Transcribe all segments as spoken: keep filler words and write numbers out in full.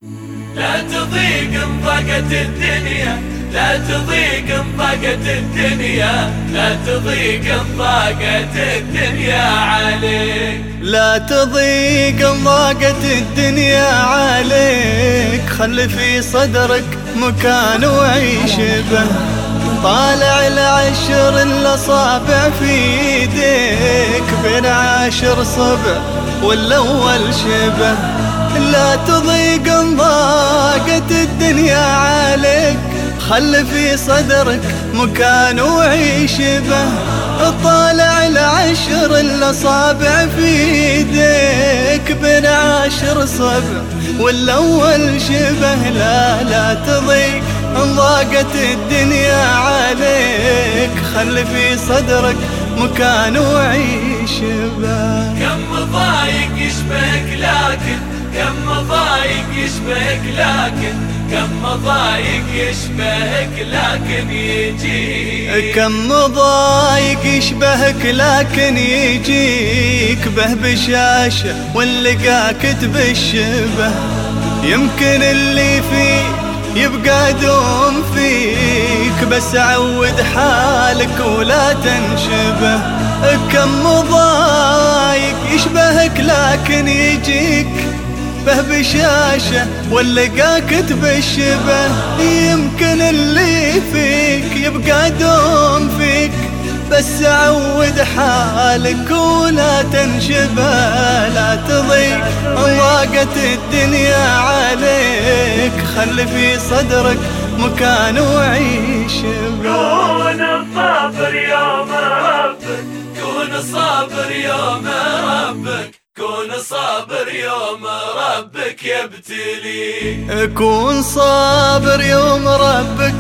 لا تضيق ان ضاقت الدنيا، لا تضيق ان ضاقت الدنيا، لا تضيق ان ضاقت الدنيا عليك، لا تضيق ان ضاقت الدنيا عليك. خلي في صدرك مكان وعيش به، طالع العشر الاصابع في ايديك، بين عاشر صبع والاول شبه. لا تضيق ان ضاقت الدنيا عليك، خلي في صدرك مكان وعيش به، طالع العشر الاصابع في ايديك، بين عاشر صبع والاول شبه. لا لا تضيق ان ضاقت الدنيا عليك، خلي في صدرك مكان وعيش به. كم ضايق يشبهك لكن، كم ضايق يشبهك لكن، كم ضايق يشبهك لكن يجيك، كم ضايق يشبهك لكن يجيك به بشاشة واللقاك تبشبه. يمكن اللي فيه يبقى دوم فيك، بس عود حالك ولا تنشبه. كم ضايق يشبهك لكن يجيك به بشاشة واللقاك تبشبه. يمكن اللي فيك يبقى دوم فيك، بس عود حالك ولا تنشبه. لا تضيق ان ضاقت الدنيا عليك، خلي في صدرك مكان وعيش به. كون صابر يوم ربك، كون صابر يوم ربك، كون صابر يوم ربك يبتليك، كون صابر يوم ربك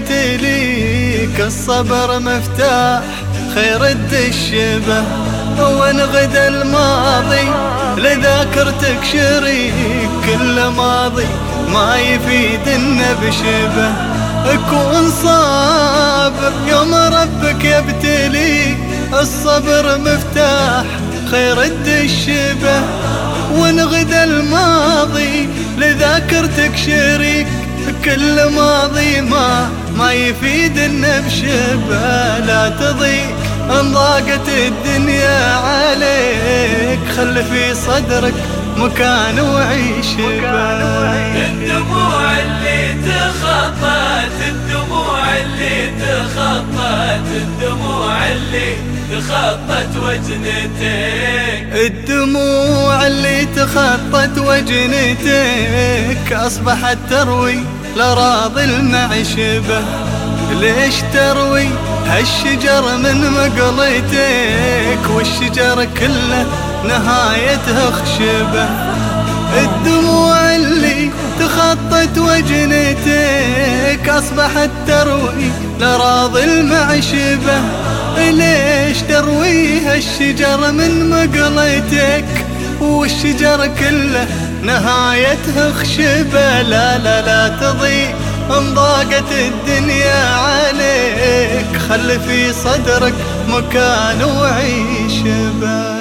يبتليك. الصبر مفتاح خير الدشبه، وان غدا الماضي لذاكرتك شريك، كل ماضي ما يفيد النبشبه. كون صابر يوم ربك يبتليك، الصبر مفتاح خير الدشبه، وان غدا الماضي لذاكرتك شريك، كل ماضي ما ما يفيد النبشبه. لا تضيق ان ضاقت الدنيا عليك، خلي في صدرك مكان وعيش به. الدموع اللي تخطت، الدموع اللي تخطت، الدموع اللي تخطت وجنتك، الدموع اللي تخطت وجنتك أصبحت تروي لراضي المعشبة. ليش تروي هالشجر من مقلتك، والشجر كله نهايته خشبة. الدموع اللي تخطت وجنتك أصبحت تروي لراضي المعشبة. ليش ترويها الشجر من مقلتك، والشجر كله نهايته خشبة. لا لا لا تضيق ان ضاقت الدنيا عليك، خلي في صدرك مكان وعيش به.